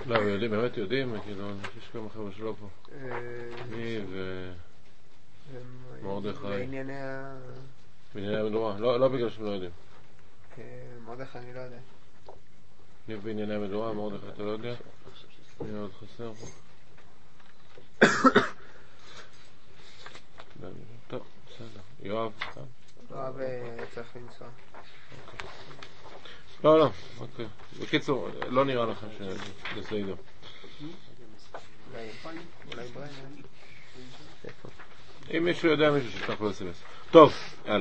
לא, יודעים, באמת יודעים, כאילו, יש כמה חבר'ה שלא פה. אני ומרדכי. בענייני המדורה. לא בגלל שהם לא יודעים. מרדכי אני לא יודע. אני בענייני המדורה, מרדכי אתה לא יודע? אני עוד חסר פה. טוב, בסדר. יואב, כאן. יואב צריך לנסוע. לא, אוקיי. בקיצור, לא נראה לכם שזה ידע. אולי ברנר. אם מישהו יודע מישהו ששלח לו אס-אם-אס. טוב, יאללה.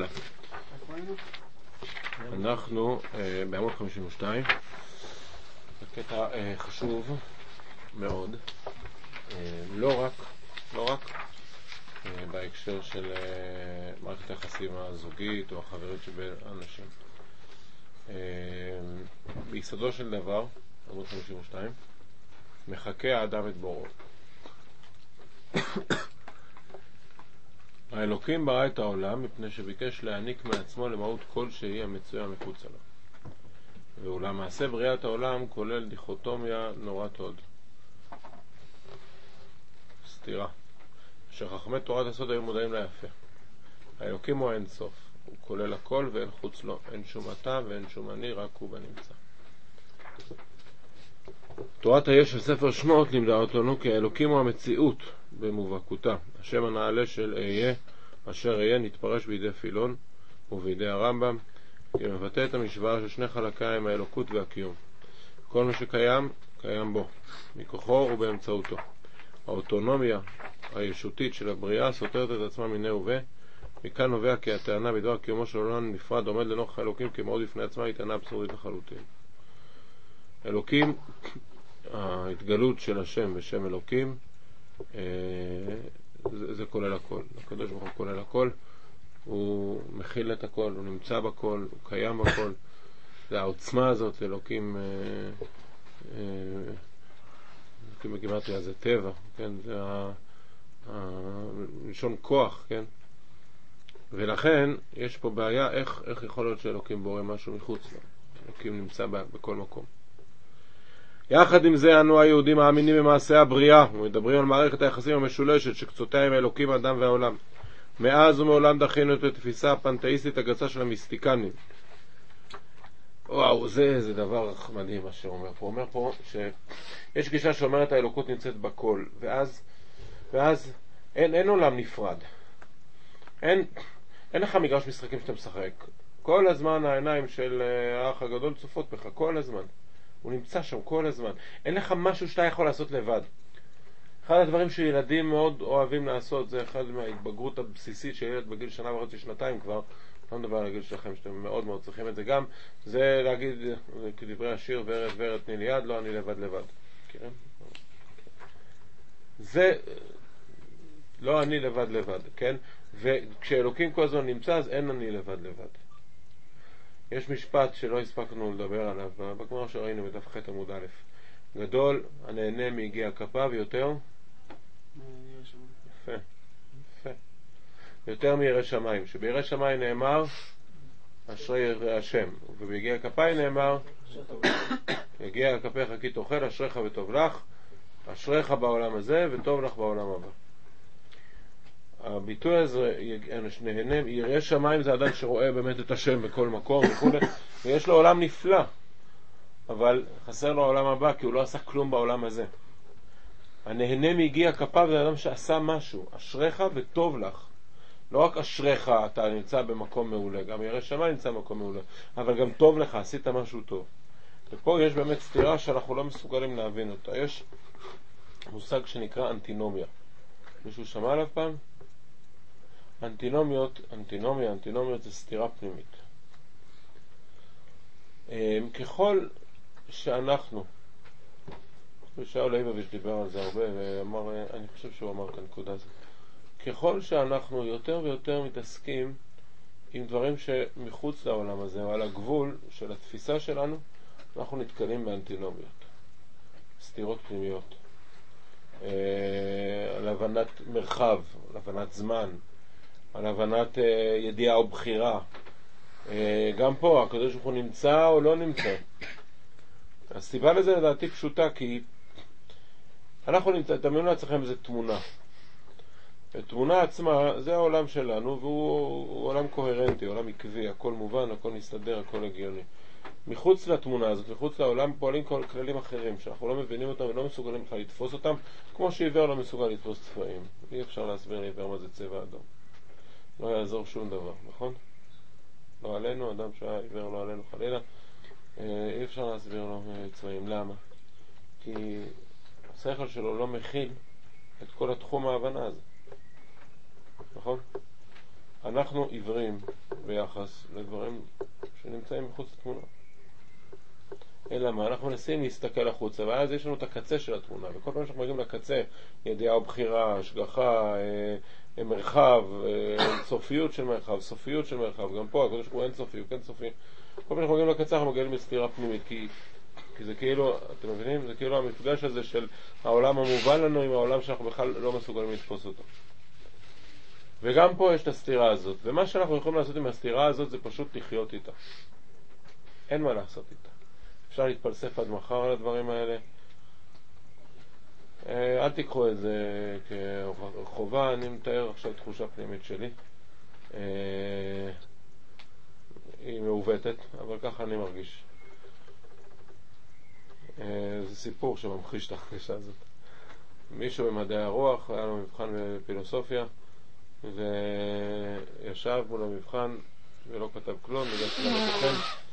אנחנו בעמוד 52. זה קטע חשוב מאוד. לא רק בהקשר של מערכת היחסים הזוגית או החברית שבין אנשים. ביסודו של דבר, עמוד 52, מחכה האדם את בוראו. האלוקים ברא את העולם מפני שביקש להעניק מעצמו למהות כלשהי המצויה מחוץ לו. ואולם מעשה בריאת העולם כולל דיכוטומיה נורת הוד. סתירה. אשר חכמי תורת הסוד היו מודעים לה יפה. האלוקים הוא אין סוף. הוא כולל הכל ואין חוץ לו. אין שום אתה ואין שום אני, רק הוא בנמצא. תורת היש של ספר שמות לימדה אותנו כי האלוקים הוא המציאות במובהקותה. השם הנעלה של אהיה, אשר אהיה נתפרש בידי פילון ובידי הרמב"ם, כי מבטא את המשוואה של שני חלקיים, האלוקות והקיום. כל מה שקיים, קיים בו, מכוחו ובאמצעותו. האוטונומיה הישותית של הבריאה סותרת את עצמה מיניה ובה. מכאן נובע כי הטענה בדבר קיומו של עולם נפרד עומד לנוכח האלוקים כמאוד בפני עצמה, היא טענה אבסורדית לחלוטין. אלוקים, ההתגלות של השם בשם אלוקים, זה כולל הכל. הקדוש ברוך הוא כולל הכל, הוא מכיל את הכל, הוא נמצא בכל, הוא קיים בכל. זה העוצמה הזאת, אלוקים בגימטריה זה טבע, כן? זה לשון כוח, כן? ולכן יש פה בעיה איך יכול להיות שאלוקים בורא משהו מחוץ לו. אלוקים נמצא בכל מקום. יחד עם זה אנו היהודים מאמינים במעשה הבריאה ומדברים על מערכת היחסים המשולשת שקצותיה עם אלוקים, האדם והעולם. מאז ומעולם דחינו את התפיסה הפנתאיסטית הגסה של המיסטיקנים. וואו, זה דבר מדהים מה שאומר פה. הוא אומר פה שיש גישה שאומרת האלוקות נמצאת בכל, ואז אין עולם נפרד. אין לך מגרש משחקים שאתה משחק. כל הזמן העיניים של האח הגדול צופות בך, כל הזמן. הוא נמצא שם כל הזמן. אין לך משהו שאתה יכול לעשות לבד. אחד הדברים שילדים מאוד אוהבים לעשות, זה אחד מההתבגרות הבסיסית של ילד בגיל שנה וחצי, שנתיים כבר, לא מדבר על הגיל שלכם שאתם מאוד מאוד צריכים את זה גם, זה להגיד, כדברי השיר, ורד ורד תני לי יד, לא אני לבד לבד. מכירים? זה לא אני לבד לבד, כן? וכשאלוקים כל הזמן נמצא, אז אין אני לבד לבד. יש משפט שלא הספקנו לדבר עליו, בגמרא שראינו בדף ח' עמוד א', גדול הנהנה מיגיע כפיו יותר יפה יותר מירא שמיים, שבירא שמיים נאמר אשרי יראי השם, וביגיע כפיים נאמר יגיע כפיך כי תאכל, אשריך וטוב לך, אשריך בעולם הזה וטוב לך בעולם הבא. הביטוי הזה, נהנה, יראי שמיים זה אדם שרואה באמת את השם בכל מקום וכו', ויש לו עולם נפלא, אבל חסר לו העולם הבא כי הוא לא עשה כלום בעולם הזה. הנהנה מיגיע כפיו זה אדם שעשה משהו. אשריך וטוב לך. לא רק אשריך אתה נמצא במקום מעולה, גם יראי שמיים נמצא במקום מעולה, אבל גם טוב לך, עשית משהו טוב. ופה יש באמת סתירה שאנחנו לא מסוגלים להבין אותה. יש מושג שנקרא אנטינומיה. מישהו שמע עליו פעם? אנטינומיות זה סתירה פנימית. ככל שאנחנו, שאול ליבוביץ' דיבר על זה הרבה ואמר, אני חושב שהוא אמר כאן נקודה הזאת, ככל שאנחנו יותר ויותר מתעסקים עם דברים שמחוץ לעולם הזה או על הגבול של התפיסה שלנו, אנחנו נתקלים באנטינומיות, סתירות פנימיות, על הבנת מרחב, על הבנת זמן, על הבנת ידיעה או בחירה. גם פה הקדוש ברוך הוא נמצא או לא נמצא. הסיבה לזה לדעתי פשוטה, כי תדמיינו לעצמכם איזו תמונה. התמונה עצמה זה העולם שלנו, והוא עולם קוהרנטי, עולם עקבי, הכל מובן, הכל מסתדר, הכל הגיוני. מחוץ לתמונה הזאת, מחוץ לעולם, פועלים כל כללים אחרים שאנחנו לא מבינים אותם ולא מסוגלים בכלל לתפוס אותם, כמו שעיוור לא מסוגל לתפוס צבעים. אי אפשר להסביר לעיוור מה זה צבע אדום. לא יעזור שום דבר, נכון? לא עלינו, אדם שהיה עיוור לא עלינו חלילה, אי אפשר להסביר לו צבעים. למה? כי השכל שלו לא מכיל את כל התחום ההבנה הזה. נכון? אנחנו עיוורים ביחס לדברים שנמצאים מחוץ לתמונה. אלא מה? אנחנו מנסים להסתכל החוצה, ואז יש לנו את הקצה של התמונה, וכל פעם שאנחנו מגיעים לקצה, ידיעה או בחירה, השגחה, מרחב, סופיות של מרחב, סופיות של מרחב, גם פה, הקדוש ברוך הוא אין סופי, הוא כן סופי. כל פעם שאנחנו מגיעים לקצה, אנחנו מגיעים לסתירה פנימית, כי זה כאילו, אתם מבינים? זה כאילו המפגש הזה של העולם המובן לנו עם העולם שאנחנו בכלל לא מסוגלים לתפוס אותו. וגם פה יש את הסתירה הזאת, ומה שאנחנו יכולים לעשות עם הסתירה הזאת זה פשוט לחיות איתה. אין מה לעשות איתה. אפשר להתפלסף עד מחר על הדברים האלה. אל תיקחו את זה כחובה, אני מתאר עכשיו תחושה פנימית שלי. היא מעוותת, אבל ככה אני מרגיש. זה סיפור שממחיש את החגישה הזאת. מישהו במדעי הרוח, היה לו מבחן בפילוסופיה, וישב מול המבחן ולא כתב כלום, בגלל שלא מתכן.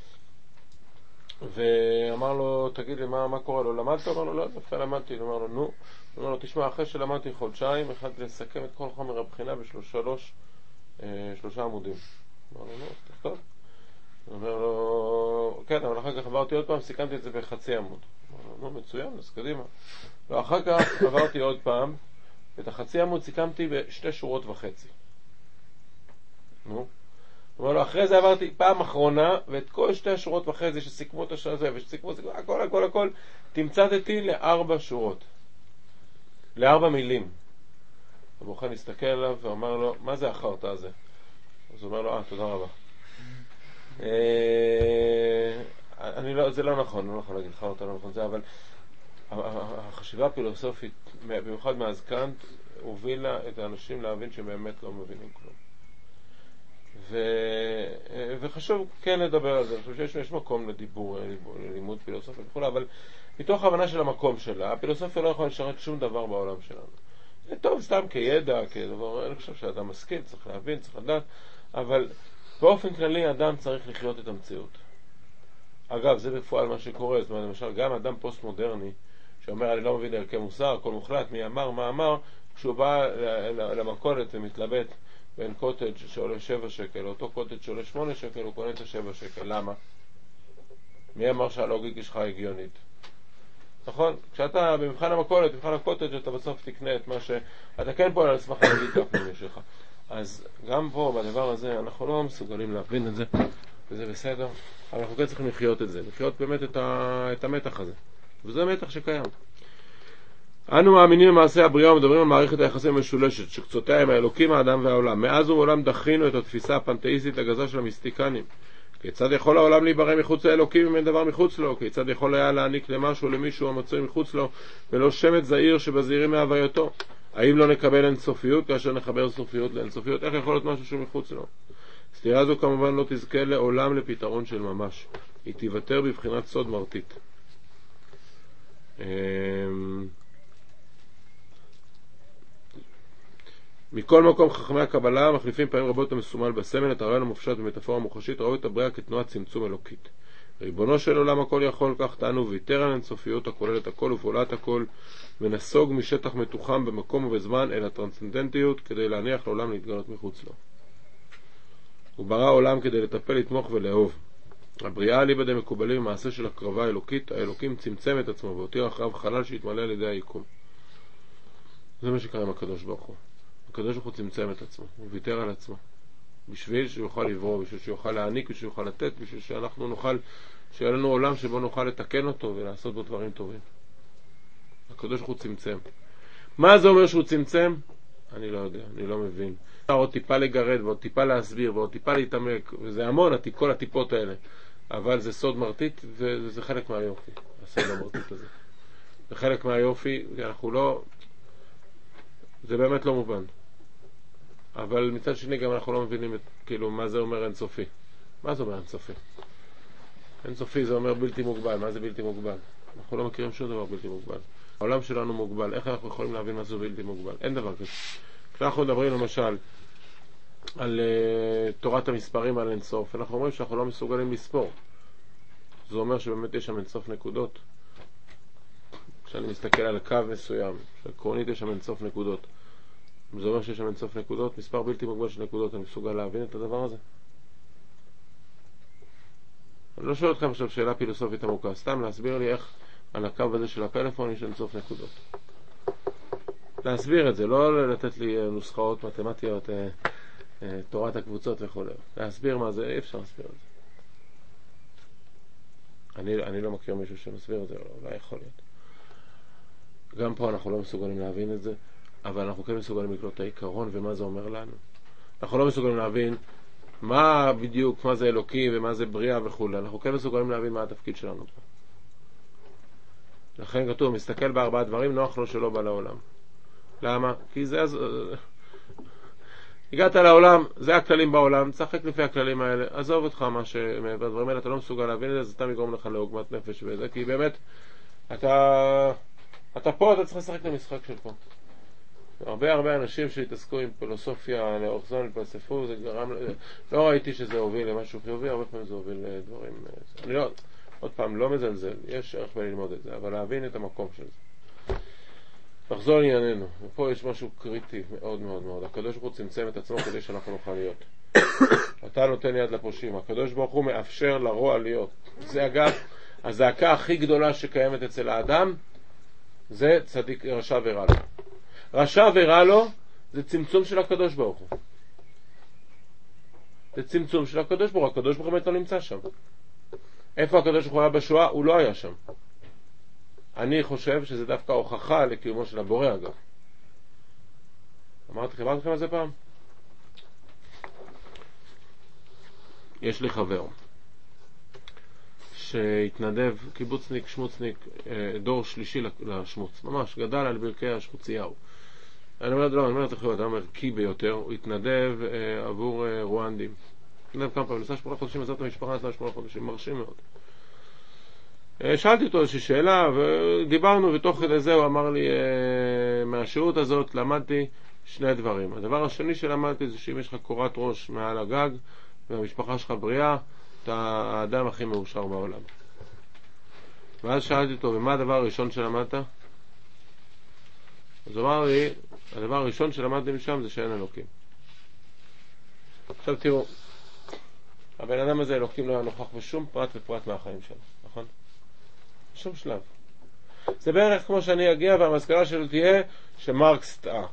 ואמר לו, תגיד לי, מה קורה לו? למדת? אמר לו, לא, דווקא למדתי. אמר לו, נו. אמר לו, תשמע, אחרי שלמדתי חודשיים, אחד לסכם את כל חומר הבחינה בשלושה עמודים. אמר לו, נו, תכתוב. אומר לו, כן, אבל אחר כך עברתי עוד פעם, סיכמתי את זה בחצי עמוד. אמר לו, נו, מצוין, אז קדימה. ואחר כך עברתי עוד פעם, ואת החצי עמוד סיכמתי ב2.5 שורות. נו. אומר לו, אחרי זה עברתי פעם אחרונה, ואת כל 2.5 שורות שסיכמו את השעה הזה, ושסיכמו הכל, תמצאתי ל4 שורות. ל4 מילים. הבוחן הסתכל עליו ואמר לו, מה זה החרטא הזה? אז הוא אומר לו, תודה רבה. זה לא נכון, לא נכון להגיד חרטא, לא נכון זה, אבל החשיבה הפילוסופית, במיוחד מאז קאנט, הובילה את האנשים להבין שבאמת לא מבינים כלום. וחשוב כן לדבר על זה. אני חושב שיש מקום לדיבור, ללימוד פילוסופיה וכו', אבל מתוך ההבנה של המקום שלה, הפילוסופיה לא יכולה לשרת שום דבר בעולם שלנו. זה טוב סתם כידע, כדבר, אני חושב שאדם משכיל, צריך להבין, צריך לדעת, אבל באופן כללי אדם צריך לחיות את המציאות. אגב, זה בפועל מה שקורה. זאת אומרת, למשל, גם אדם פוסט-מודרני שאומר, אני לא מבין ערכי מוסר, הכל מוחלט, מי אמר, מה אמר, כשהוא בא למכולת ומתלבט בין קוטג' שעולה 7 שקל, אותו קוטג' שעולה 8 שקל, הוא קונה את 7 שקל. למה? מי אמר שהלוגיקה שלך הגיונית? נכון? כשאתה במבחן המכולת, במבחן הקוטג' אתה בסוף תקנה את מה שאתה כן פועל על סמך הלוגיקה הפנימית שלך. אז גם פה, בדבר הזה, אנחנו לא מסוגלים להבין את זה, וזה בסדר, אבל אנחנו כן צריכים לחיות את זה, לחיות באמת את המתח הזה. וזה מתח שקיים. אנו מאמינים במעשה הבריאה ומדברים על מערכת היחסים המשולשת, שקצותיה הם האלוקים, האדם והעולם. מאז ומעולם דחינו את התפיסה הפנתאיסטית הגזה של המיסטיקנים. כיצד יכול העולם להיברא מחוץ לאלוקים אם אין דבר מחוץ לו? כיצד יכול היה להעניק למשהו למישהו המצוי מחוץ לו, ולא שמץ זעיר שבזעירים מהווייתו? האם לא נקבל אינסופיות כאשר נחבר סופיות לאינסופיות? איך יכול להיות משהו שהוא מחוץ לו? סתירה זו כמובן לא תזכה לעולם לפתרון של ממש. היא תיוותר בבחינת סוד מרתית. מכל מקום חכמי הקבלה מחליפים פעמים רבות המסומל בסמל, את הרעיון המופשט במטאפורה מוחשית, ראו את הבריאה כתנועת צמצום אלוקית. ריבונו של עולם הכל יכול, כך טענו, ויתר על אינסופיות הכוללת הכל ופעולת הכל, ונסוג משטח מתוחם במקום ובזמן אל הטרנסצנדנטיות, כדי להניח לעולם להתגלות מחוץ לו. הוא ברא עולם כדי לטפל, לתמוך ולאהוב. הבריאה על ידי מקובלים במעשה של הקרבה האלוקית, האלוקים צמצם את עצמו והותיר אחריו חלל שהתמלא על ידי היקום. זה מה שקרה עם הקדוש ברוך הוא. הקדוש ברוך הוא צמצם את עצמו, הוא ויתר על עצמו, בשביל שהוא יוכל לברוא, בשביל שהוא יוכל להעניק, בשביל שהוא יוכל לתת, בשביל שאנחנו נוכל, שיהיה לנו עולם שבו נוכל לתקן אותו ולעשות בו דברים טובים. הקדוש ברוך הוא צמצם. מה זה אומר שהוא צמצם? אני לא יודע, אני לא מבין. עוד טיפה לגרד, ועוד טיפה להסביר, ועוד טיפה להתעמק, וזה המון, כל הטיפות האלה. אבל זה סוד מרתית, וזה חלק מהיופי, הסוד המרתית הזה. זה חלק מהיופי, אנחנו לא, זה באמת לא מובן. אבל מצד שני גם אנחנו לא מבינים כאילו מה זה אומר אינסופי. מה זה אומר אינסופי? אינסופי זה אומר בלתי מוגבל. מה זה בלתי מוגבל? אנחנו לא מכירים שום דבר בלתי מוגבל. העולם שלנו מוגבל. איך אנחנו יכולים להבין מה זה בלתי מוגבל? אין דבר כזה. כשאנחנו מדברים למשל על תורת המספרים על אינסוף, אנחנו אומרים שאנחנו לא מסוגלים לספור. זה אומר שבאמת יש שם אינסוף נקודות. כשאני מסתכל על קו מסוים, שעקרונית יש שם אינסוף נקודות, זה אומר שיש שם אינסוף נקודות, מספר בלתי מוגבל של נקודות, אני מסוגל להבין את הדבר הזה? אני לא שואל אתכם עכשיו שאלה פילוסופית עמוקה, סתם להסביר לי איך על הקו הזה של הפלאפון יש אינסוף נקודות. להסביר את זה, לא לתת לי נוסחאות מתמטיות, תורת הקבוצות וכו'. להסביר מה זה, אי אפשר להסביר את זה. אני לא מכיר מישהו שמסביר את זה, אולי יכול להיות. גם פה אנחנו לא מסוגלים להבין את זה, אבל אנחנו כן מסוגלים לקלוט את העיקרון ומה זה אומר לנו. אנחנו לא מסוגלים להבין מה בדיוק, מה זה אלוקים ומה זה בריאה וכו'. אנחנו כן מסוגלים להבין מה התפקיד שלנו פה. לכן כתוב, מסתכל בארבעה דברים, נוח לו שלא בא לעולם. למה? כי זה הגעת לעולם, זה הכללים בעולם, צחק לפי הכללים האלה, עזוב אותך מה שבדברים האלה אתה לא מסוגל להבין את זה, זה סתם יגרום לך לעוגמת נפש וזה, כי באמת אתה פה, אתה צריך לשחק את המשחק של פה. הרבה אנשים שהתעסקו עם פילוסופיה לאורך זמן, התפלספו, זה גרם, לא ראיתי שזה הוביל למשהו חיובי, הרבה פעמים זה הוביל לדברים, אני לא, עוד פעם, לא מזלזל, יש ערך בללמוד את זה, אבל להבין את המקום של זה. נחזור לענייננו, ופה יש משהו קריטי מאוד מאוד מאוד. הקדוש ברוך הוא צמצם את עצמו כדי שאנחנו נוכל להיות. אתה נותן יד לפושעים, הקדוש ברוך הוא מאפשר לרוע להיות. זה אגב, הזעקה הכי גדולה שקיימת אצל האדם, זה צדיק רשע ורע לו. רשע ורע לו זה צמצום של הקדוש ברוך הוא. זה צמצום של הקדוש ברוך הוא, הקדוש ברוך הוא באמת לא נמצא שם. איפה הקדוש ברוך הוא היה בשואה? הוא לא היה שם. אני חושב שזה דווקא הוכחה לקיומו של הבורא אגב. אמרתי לכם על זה פעם? יש לי חבר שהתנדב, קיבוצניק, שמוצניק, דור שלישי לשמוץ, ממש גדל על ברכי השמוציהו. אני אומר את זה, אדם ערכי ביותר, הוא התנדב עבור רואנדים. התנדב כמה פעמים, נסע 8 חודשים, עזב את המשפחה, נסע 8 חודשים, מרשים מאוד. שאלתי אותו איזושהי שאלה ודיברנו, ותוך כדי זה הוא אמר לי, מהשירות הזאת למדתי שני דברים. הדבר השני שלמדתי זה שאם יש לך קורת ראש מעל הגג והמשפחה שלך בריאה, אתה האדם הכי מאושר בעולם. ואז שאלתי אותו, ומה הדבר הראשון שלמדת? אז הוא אמר לי, הדבר הראשון שלמדתי משם זה שאין אלוקים. עכשיו תראו, הבן אדם הזה אלוקים לא היה נוכח בשום פרט ופרט מהחיים שלו, נכון? בשום שלב. זה בערך כמו שאני אגיע והמסקנה שלו תהיה שמרקס טעה.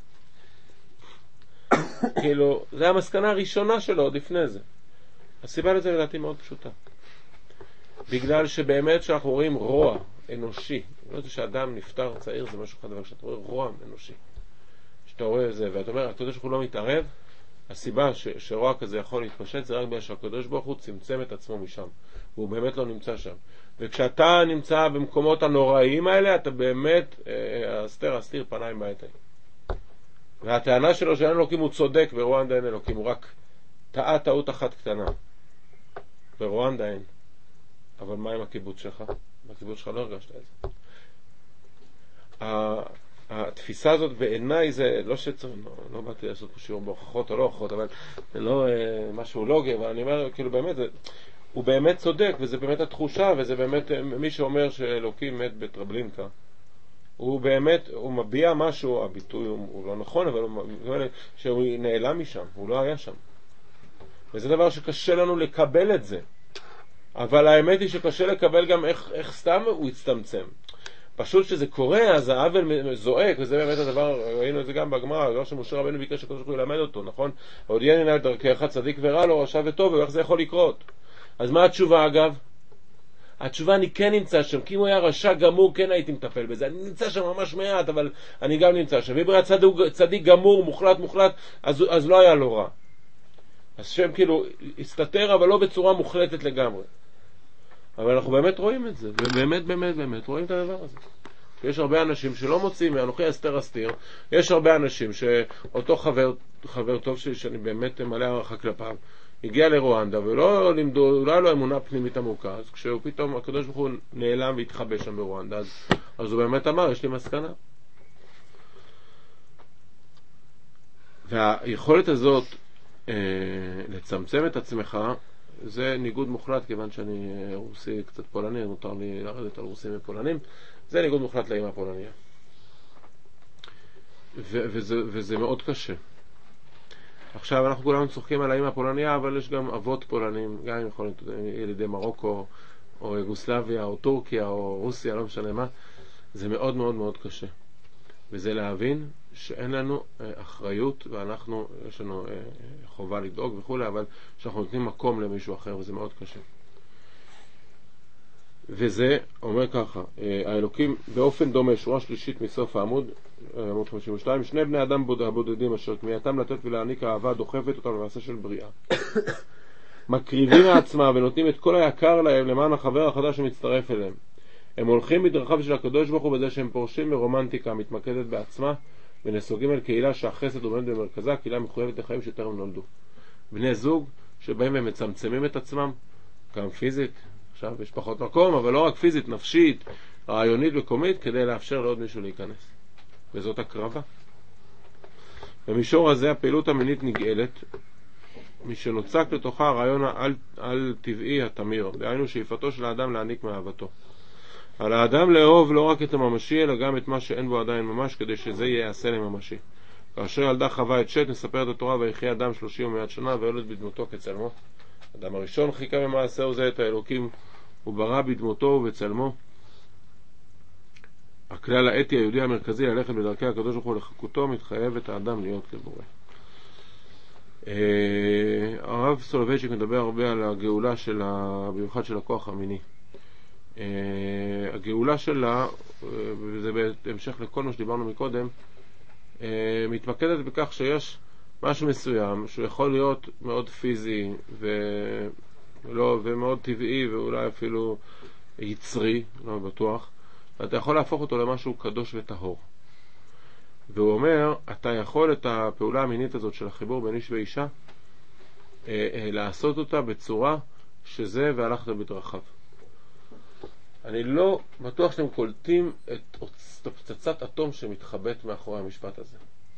כאילו, זה המסקנה הראשונה שלו עוד לפני זה. הסיבה לזה לדעתי מאוד פשוטה. בגלל שבאמת שאנחנו רואים רוע אנושי, לא זה שאדם נפטר צעיר זה משהו אחד, אבל כשאתה רואה רוע אנושי, שאתה רואה זה ואתה אומר הקדוש ברוך הוא לא מתערב, הסיבה שרוע כזה יכול להתפשט זה רק בגלל שהקדוש ברוך הוא צמצם את עצמו משם, והוא באמת לא נמצא שם. וכשאתה נמצא במקומות הנוראיים האלה, אתה באמת אסתיר פניים בעתיים. והטענה שלו שאין אלוקים הוא צודק, ברואנדה אין אלוקים, הוא רק טעה טעות אחת קטנה. ברואנדה אין. אבל מה עם הקיבוץ שלך? בקיבוץ שלך לא הרגשת את זה. התפיסה הזאת בעיניי זה לא שצריך, לא באתי לעשות פה שיעור בהוכחות או לא הוכחות, אבל זה לא משהו לוגי, אבל אני אומר, כאילו באמת, הוא באמת צודק, וזה באמת התחושה, וזה באמת מי שאומר שאלוקים מת בטרבלינקה. הוא באמת, הוא מביע משהו, הביטוי הוא לא נכון, אבל שהוא נעלם משם, הוא לא היה שם. וזה דבר שקשה לנו לקבל את זה. אבל האמת היא שקשה לקבל גם איך סתם הוא הצטמצם. פשוט שזה קורה, אז העוול זועק, וזה באמת הדבר, ראינו את זה גם בגמרא, הדבר שמשה רבנו ביקש שהקדוש ברוך הוא ילמד אותו, נכון? הודיעני נא את דרכך, צדיק ורע לו, רשע וטוב, ואיך זה יכול לקרות? אז מה התשובה אגב? התשובה אני כן נמצא שם, כי אם הוא היה רשע גמור כן הייתי מטפל בזה, אני נמצא שם ממש מעט, אבל אני גם נמצא שם, ואם הוא היה צדיק גמור, מוחלט, אז לא היה לו רע. אז שם כאילו הסתתר, אבל לא בצורה מוחלטת לגמרי. אבל אנחנו באמת רואים את זה, ובאמת רואים את הדבר הזה. יש הרבה אנשים שלא מוצאים, מאנוכי אסתר אסתיר, יש הרבה אנשים שאותו חבר טוב שלי, שאני באמת מלא הערכה כלפיו, הגיע לרואנדה ולא לימדו, לא היה לו אמונה פנימית עמוקה, אז כשהוא פתאום, הקדוש ברוך הוא נעלם והתחבא שם ברואנדה, אז הוא באמת אמר, יש לי מסקנה. והיכולת הזאת לצמצם את עצמך, זה ניגוד מוחלט, כיוון שאני רוסי קצת פולני, נותר לי לרדת על רוסים ופולנים, זה ניגוד מוחלט לאמא הפולניה. וזה מאוד קשה. עכשיו אנחנו כולנו צוחקים על האמא הפולניה, אבל יש גם אבות פולנים, גם אם יכולים ילידי מרוקו, או יוגוסלביה, או טורקיה, או רוסיה, לא משנה מה. זה מאוד מאוד מאוד קשה. וזה להבין שאין לנו אחריות, ואנחנו, יש לנו חובה לדאוג וכו', אבל שאנחנו נותנים מקום למישהו אחר, וזה מאוד קשה. וזה אומר ככה, האלוקים באופן דומה, שורה שלישית מסוף העמוד, עמוד 52, שני בני אדם הבודדים אשר כמייתם לתת ולהעניק אהבה דוחפת אותם למעשה של בריאה. מקריבים מעצמם ונותנים את כל היקר להם למען החבר החדש שמצטרף אליהם. הם הולכים בדרכיו של הקדוש ברוך הוא בזה שהם פורשים מרומנטיקה המתמקדת בעצמה ונסוגים אל קהילה שהחסד עומד במרכזה, קהילה מחויבת לחיים שטרם נולדו. בני זוג שבאים הם מצמצמים את עצמם, גם פיזית, עכשיו יש פחות מקום, אבל לא רק פיזית, נפשית, רעיונית וקומית, כדי לאפשר לעוד מישהו להיכנס. וזאת הקרבה. במישור הזה הפעילות המינית נגאלת, משנוצק לתוכה הרעיון על טבעי התמיר, דהיינו שאיפתו של האדם להעניק מאהבתו. על האדם לאהוב לא רק את הממשי, אלא גם את מה שאין בו עדיין ממש, כדי שזה יעשה לממשי. כאשר ילדה חווה את שת, נספרת התורה, ויחיה אדם 30 ומאה שנה, וילד בדמותו כצלמו. אדם הראשון חיכה במעשהו זה את האלוקים, הוא ברא בדמותו ובצלמו. הכלל האתי היהודי המרכזי ללכת בדרכי הקדוש ברוך הוא לחקותו, מתחייב את האדם להיות כבורא. הרב סולובייצ'יק מדבר הרבה על הגאולה במיוחד של הכוח המיני. הגאולה שלה, וזה בהמשך לכל מה שדיברנו מקודם, מתמקדת בכך שיש משהו מסוים שהוא יכול להיות מאוד פיזי ומאוד טבעי ואולי אפילו יצרי, לא בטוח, ואתה יכול להפוך אותו למשהו קדוש וטהור. והוא אומר, אתה יכול את הפעולה המינית הזאת של החיבור בין איש ואישה לעשות אותה בצורה שזה והלכת בדרכיו. אני לא בטוח שאתם קולטים את פצצת אטום שמתחבאת מאחורי המשפט הזה.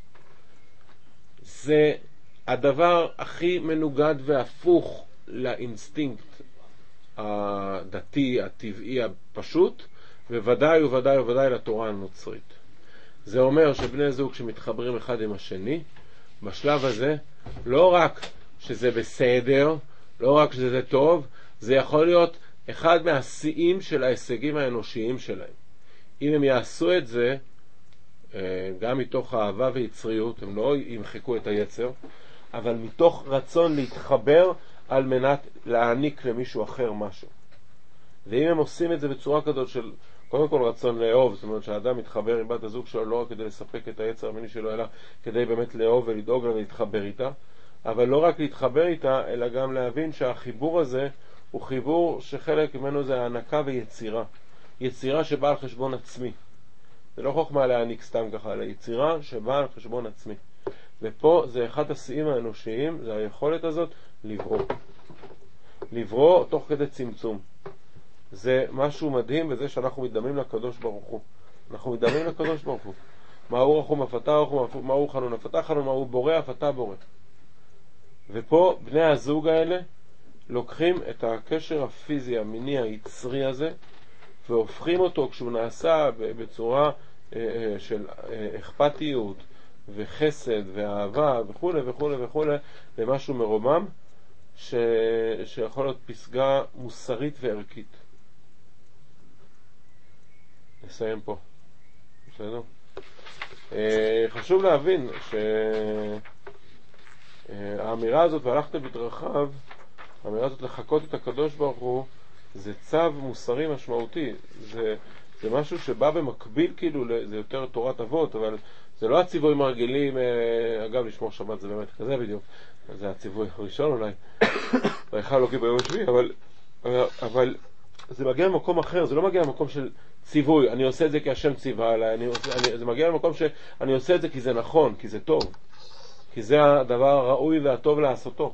זה הדבר הכי מנוגד והפוך לאינסטינקט הדתי, הטבעי, הפשוט, וודאי וודאי וודאי לתורה הנוצרית. זה אומר שבני זוג שמתחברים אחד עם השני, בשלב הזה, לא רק שזה בסדר, לא רק שזה טוב, זה יכול להיות אחד מהשיאים של ההישגים האנושיים שלהם. אם הם יעשו את זה, גם מתוך אהבה ויצריות, הם לא ימחקו את היצר, אבל מתוך רצון להתחבר על מנת להעניק למישהו אחר משהו. ואם הם עושים את זה בצורה כזאת של קודם כל רצון לאהוב, זאת אומרת שהאדם מתחבר עם בת הזוג שלו לא רק כדי לספק את היצר המיני שלו, אלא כדי באמת לאהוב ולדאוג לה ולהתחבר איתה, אבל לא רק להתחבר איתה, אלא גם להבין שהחיבור הזה הוא חיבור שחלק ממנו זה הענקה ויצירה. יצירה שבאה על חשבון עצמי. זה לא חוכמה להעניק סתם ככה, אלא יצירה שבאה על חשבון עצמי. ופה זה אחד השיאים האנושיים, זה היכולת הזאת לברוא. לברוא תוך כדי צמצום. זה משהו מדהים בזה שאנחנו מדמים לקדוש ברוך הוא. אנחנו מדמים לקדוש ברוך הוא. מהו רחום הפתה רחום, מהו חנון הפתה חנון, מהו בורא הפתה בורא. ופה בני הזוג האלה לוקחים את הקשר הפיזי, המיני, היצרי הזה, והופכים אותו כשהוא נעשה בצורה של אכפתיות וחסד ואהבה וכו' וכו' וכו' למשהו מרומם שיכול להיות פסגה מוסרית וערכית. נסיים פה. בסדר? חשוב להבין שהאמירה הזאת והלכת בדרכיו, האמירה הזאת לחכות את הקדוש ברוך הוא, זה צו מוסרי משמעותי. זה משהו שבא במקביל, כאילו, זה יותר תורת אבות, אבל זה לא הציוויים הרגילים. אגב, לשמור שבת זה באמת כזה בדיוק. זה הציווי הראשון אולי. ויכל אלוקים ביום השביעי, אבל זה מגיע למקום אחר, זה לא מגיע למקום של ציווי, אני עושה את זה כי השם ציווה עליי, זה מגיע למקום שאני עושה את זה כי זה נכון, כי זה טוב, כי זה הדבר הראוי והטוב לעשותו.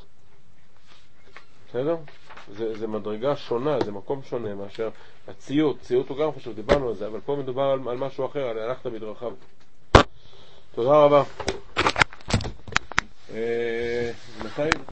בסדר? זה מדרגה שונה, זה מקום שונה מאשר הציות. ציות הוא גם חשוב, דיברנו על זה, אבל פה מדובר על משהו אחר, על הלכת בדרכיו. תודה רבה. מתי?